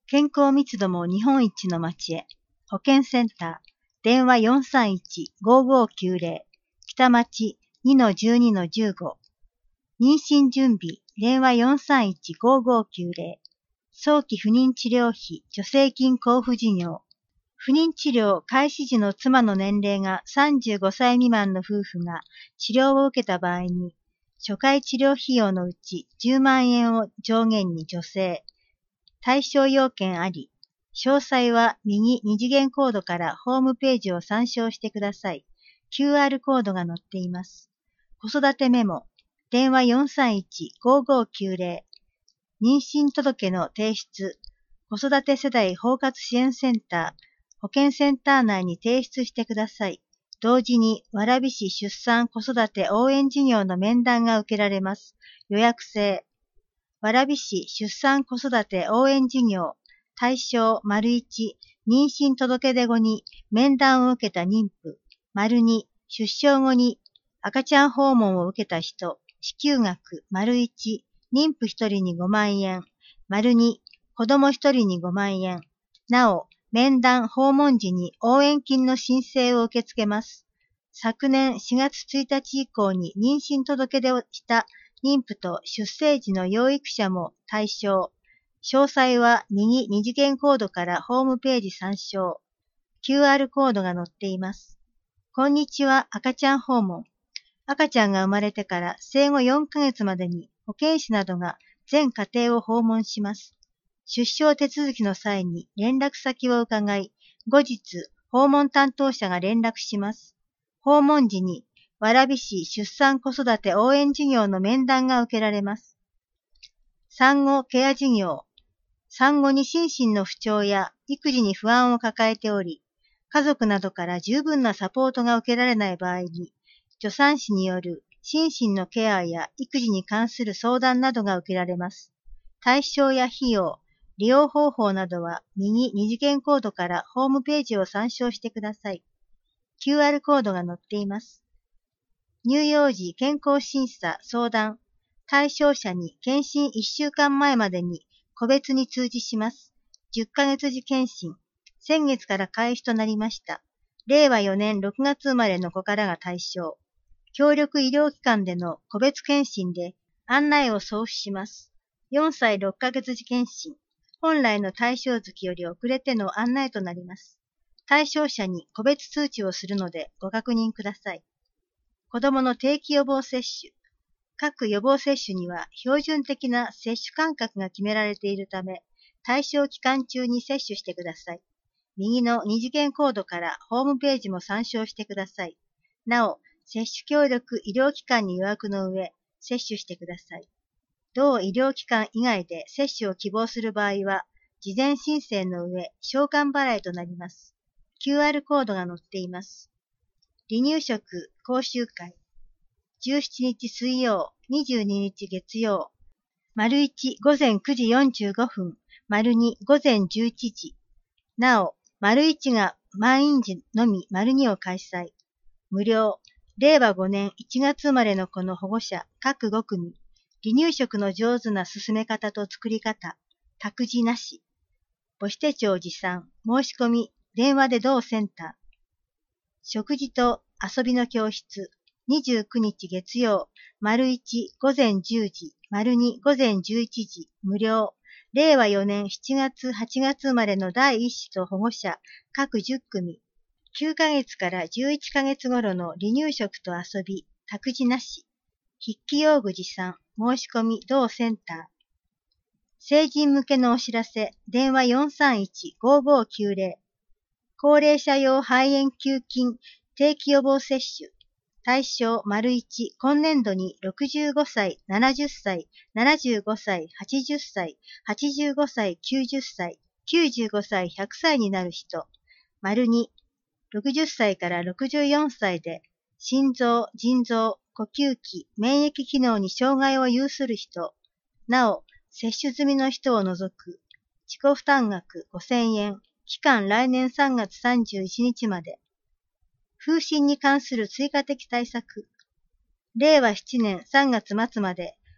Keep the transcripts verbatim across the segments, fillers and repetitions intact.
健康密度も日本一の町へ。保健センター、電話 よんさんいち ごーごーきゅうゼロ、北町 にのじゅうにのじゅうご。妊娠準備、電話 よんさんいち ごーごーきゅうゼロ。早期不妊治療費助成金交付事業。不妊治療開始時の妻の年齢がさんじゅうごさい未満の夫婦が治療を受けた場合に、初回治療費用のうちじゅうまんえんを上限に助成。対象要件あり。詳細は右二次元コードからホームページを参照してください。キューアール コードが載っています。子育てメモ。電話 よんさんいち ごーごーきゅうゼロ。妊娠届の提出。子育て世代包括支援センター。保健センター内に提出してください。同時に、蕨市出産子育て応援事業の面談が受けられます。予約制。蕨市出産子育て応援事業。対象、丸いち、妊娠届出後に面談を受けた妊婦。丸に、出生後に赤ちゃん訪問を受けた人。支給額、丸いち、妊婦ひとりにごまんえん。丸に、子供ひとりにごまんえん。なお、面談、訪問時に応援金の申請を受け付けます。昨年しがつついたち以降に妊娠届出をした妊婦と出生時の養育者も対象。詳細は右二次元コードからホームページ参照。キューアール コードが載っています。こんにちは、赤ちゃん訪問。赤ちゃんが生まれてから生後よんかげつまでに保健師などが全家庭を訪問します。出生手続きの際に連絡先を伺い、後日、訪問担当者が連絡します。訪問時に、蕨市出産子育て応援事業の面談が受けられます。産後ケア事業。産後に心身の不調や育児に不安を抱えており、家族などから十分なサポートが受けられない場合に、助産師による心身のケアや育児に関する相談などが受けられます。対象や費用、利用方法などは右二次元コードからホームページを参照してください。キューアール コードが載っています。乳幼児健康審査相談。対象者に検診いっしゅうかんまえまでに個別に通知します。じゅっかげつ時検診。先月から開始となりました。れいわよねんろくがつ生まれの子からが対象。協力医療機関での個別検診で案内を送付します。よんさいろっかげつ時検診。本来の対象月より遅れての案内となります。対象者に個別通知をするのでご確認ください。子どもの定期予防接種。各予防接種には標準的な接種間隔が決められているため、対象期間中に接種してください。右の二次元コードからホームページも参照してください。なお、接種協力医療機関に予約の上、接種してください。同医療機関以外で接種を希望する場合は、事前申請の上、償還払いとなります。キューアール コードが載っています。離乳食講習会。じゅうしちにち水曜、にじゅうににち月曜。丸いち午前くじよんじゅうごふん、丸に午前じゅういちじ。なお、丸いちが満員時のみ丸にを開催。無料。れいわごねんいちがつ生まれの子の保護者各ごくみ。離乳食の上手な進め方と作り方。託児なし。母子手帳持参。申し込み。電話で同センター。食事と遊びの教室。にじゅうくにち月曜。丸いち午前じゅうじ。丸に午前じゅういちじ。無料。れいわよねんしちがつはちがつ生まれのだいいっ子と保護者各じゅっくみ。きゅうかげつからじゅういっかげつ頃の離乳食と遊び。託児なし。筆記用具持参。申し込み同センター。成人向けのお知らせ。電話 よんさんいち ごーごーきゅうゼロ。高齢者用肺炎球菌定期予防接種。対象丸いち、今年度にろくじゅうごさい、ななじゅっさい、ななじゅうごさい、はちじゅっさい、はちじゅうごさい、きゅうじゅっさい、きゅうじゅうごさい、ひゃくさいになる人。丸に、ろくじゅっさいからろくじゅうよんさいで心臓、腎臓、呼吸器、免疫機能に障害を有する人。なお、接種済みの人を除く。自己負担額ごせんえん。期間来年さんがつさんじゅういちにちまで。風疹に関する追加的対策。れいわななねんさんがつまつまで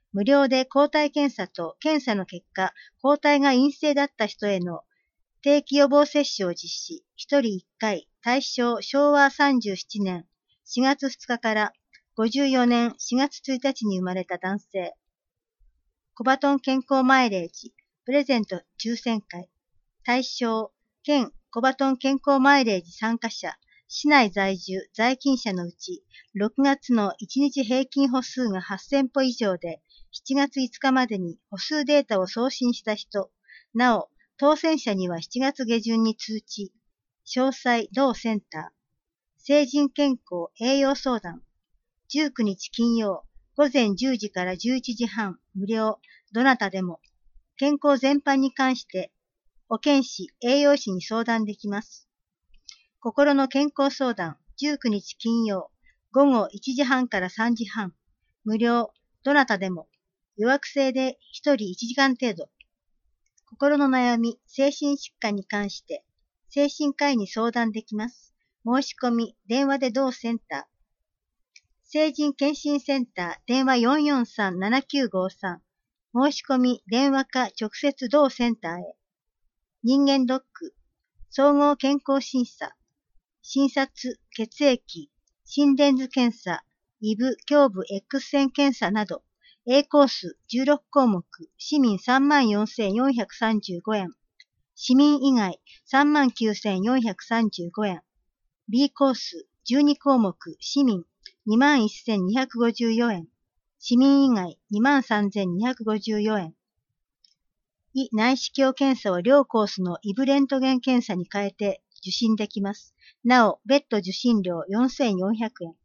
無料で抗体検査と検査の結果、抗体が陰性だった人への定期予防接種を実施、ひとりいっかい、対象しょうわさんじゅうななねんしがつふつかからごじゅうよねんしがつついたちに生まれた男性。コバトン健康マイレージ、プレゼント抽選会。対象、県コバトン健康マイレージ参加者、市内在住、在勤者のうち、ろくがつのいちにち平均歩数がはっせんぽ以上で、しちがついつかまでに歩数データを送信した人、なお、当選者にはしちがつげじゅんに通知。詳細、同センター。成人健康栄養相談。じゅうくにち金曜、ごぜんじゅうじからじゅういちじはん、無料、どなたでも、健康全般に関して、保健師、栄養士に相談できます。心の健康相談、じゅうくにち金曜、ごごいちじはんからさんじはん、無料、どなたでも、予約制でひとりいちじかん程度。心の悩み、精神疾患に関して、精神科医に相談できます。申し込み、電話で同センター。成人健診センター、電話 よんよんさんななきゅうごさん。申し込み、電話か直接同センターへ。人間ドック、総合健康審査、診察、血液、心電図検査、胃部、胸部 X 線検査など、A コースじゅうろっこうもく、市民 さんまんよんせんよんひゃくさんじゅうごえん。市民以外 さんまんきゅうせんよんひゃくさんじゅうごえん。B コースじゅうにこうもく、市民 にまんせんにひゃくごじゅうよえん。市民以外 にまんさんぜんにひゃくごじゅうよえん。胃内視鏡検査を両コースの胃部レントゲン検査に変えて受診できます。なお、別途受診料よんせんよんひゃくえん。